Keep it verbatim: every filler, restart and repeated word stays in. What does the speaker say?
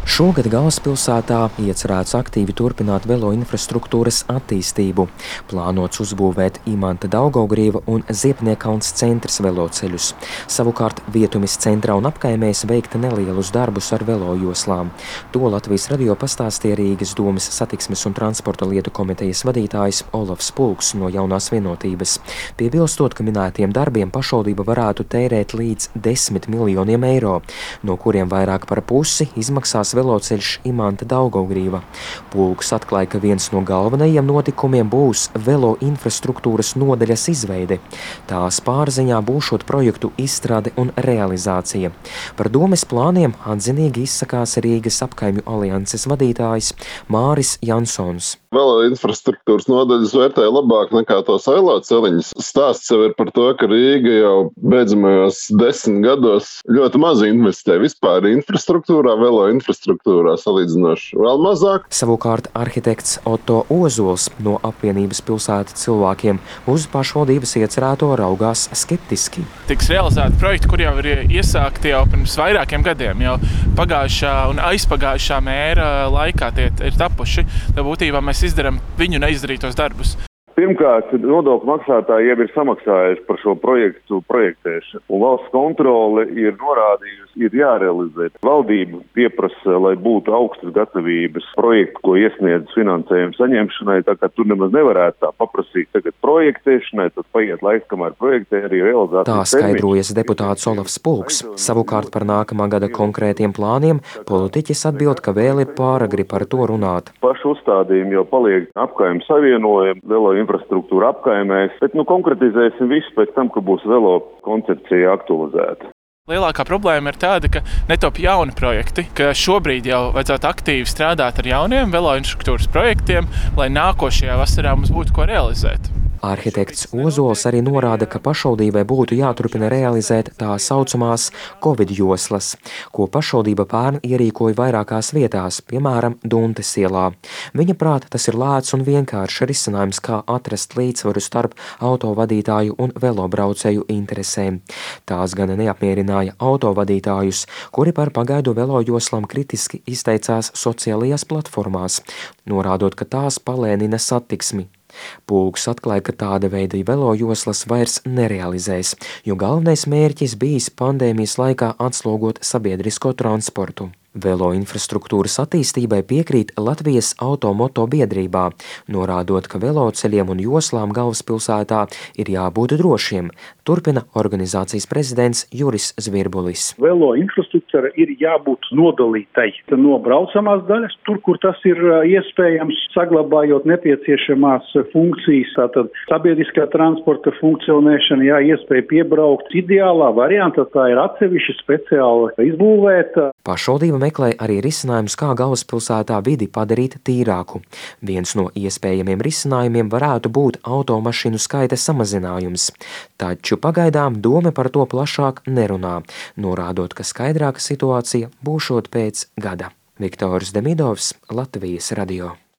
Šogad galvaspilsētā iecerēts aktīvi turpināt velo infrastruktūras attīstību. Plānots uzbūvēt Imanta Daugavgrieva un Ziepniekalns centrs veloceļus. Savukārt Vietumis centrā un apkaimēs veikt nelielus darbus ar velojoslām. To Latvijas radio pastāstīja Rīgas domes satiksmes un transporta lietu komitejas vadītājs Olofs Pulks no Jaunās Vienotības. Piebilstot, ka minētiem darbiem pašvaldība varētu tērēt līdz desmit miljoniem eiro, no kuriem vairāk par pusi izmaksās veloceļš Imanta Daugavgrieva. Pulks atklāja, ka viens no galvenajiem notikumiem būs velo infrastruktūras nodaļas izveide. Tās pārziņā būšot projektu izstrāde un realizācija. Par domes plāniem atzinīgi izsakās Rīgas apkaimju alianses vadītājs Māris Jansons. Velo infrastruktūras nodaļas vērtēja labāk nekā tos ailāceliņus. Stāsts jau ir par to, ka Rīga jau beidzamajos desmit gados ļoti maz investē vispār infrastruktūrā, velo infrastruktūrā salīdzinoši vēl mazāk. Savukārt arhitekts Otto Ozols no apvienības pilsētu cilvēkiem uz pašvaldības iecerēto raugās skeptiski. Tiks realizēti projekti, kur jau ir iesākti jau pirms vairākiem gadiem, jau pagājušā un aizpagājušā mēra laikā tie ir tapuši. Tā būtībā mēs izdarām viņu neizdarītos darbus. Pirmkārt, nodokļu maksātāji jau ir samaksājuši par šo projektu projektēšanu, un valsts kontrole ir norādījusi, ir jārealizē. Valdība pieprasa, lai būtu augstas gatavības projektu, ko iesniedz finansējumu saņemšanai, tā kā tur nemaz nevarētu tā paprasīt tagad projektēšanai, tad paiet laiks, kamēr projektē arī realizācijas termiņš. Tā skaidrojas deputāts Olofs Pulks. Savukārt par nākamā gada konkrētiem plāniem politiķis atbild, ka vēl ir pāragri par to runāt. Pašu uzstādījumi jau paliek apkaimju savienojumi, velo infrastruktūra apkaimēs, bet nu konkretizēsim visu pēc tam, ka būs velo koncepcija aktualizēta. Lielākā problēma ir tāda, ka netop jauni projekti, ka šobrīd jau vajadzētu aktīvi strādāt ar jauniem velo infrastruktūras projektiem, lai nākošajā vasarā mums būtu ko realizēt. Arhitekts Ozols arī norāda, ka pašvaldībai būtu jāturpina realizēt tā saucamās Covid joslas, ko pašvaldība pērn ierīkoja vairākās vietās, piemēram, Duntes ielā. Viņa prāt, tas ir lēts un vienkāršs risinājums, kā atrast līdzsvaru starp autovadītāju un velobraucēju interesēm. Tās gan neapmierināja autovadītājus, kuri par pagaidu velojoslām kritiski izteicās sociālajās platformās, norādot, ka tās palēnina satiksmi. Pulks atklāja, ka tāda veida velojoslas vairs nerealizēs, jo galvenais mērķis bijis pandēmijas laikā atslogot sabiedrisko transportu. Velo infrastruktūras attīstībai piekrīt Latvijas automoto biedrībā, norādot, ka veloceļiem un joslām galvaspilsētā ir jābūt drošiem, turpina organizācijas prezidents Juris Zvirbulis. Velo infrastruktūra ir jābūt nodalītai no braucamās daļas, tur, kur tas ir iespējams, saglabājot nepieciešamās funkcijas, tātad sabiedriskā transporta funkcionēšana, jā, iespēja piebraukt. Ideālā variantā tā ir atsevišķi speciāli izbūvēta. Pašvaldība meklē arī risinājumus, kā galvaspilsētā vidi padarīt tīrāku. Viens no iespējamiem risinājumiem varētu būt automašīnu skaita samazinājums, taču pagaidām dome par to plašāk nerunā, norādot, ka skaidrāka situācija būšot pēc gada. Viktors Demidovs, Latvijas radio.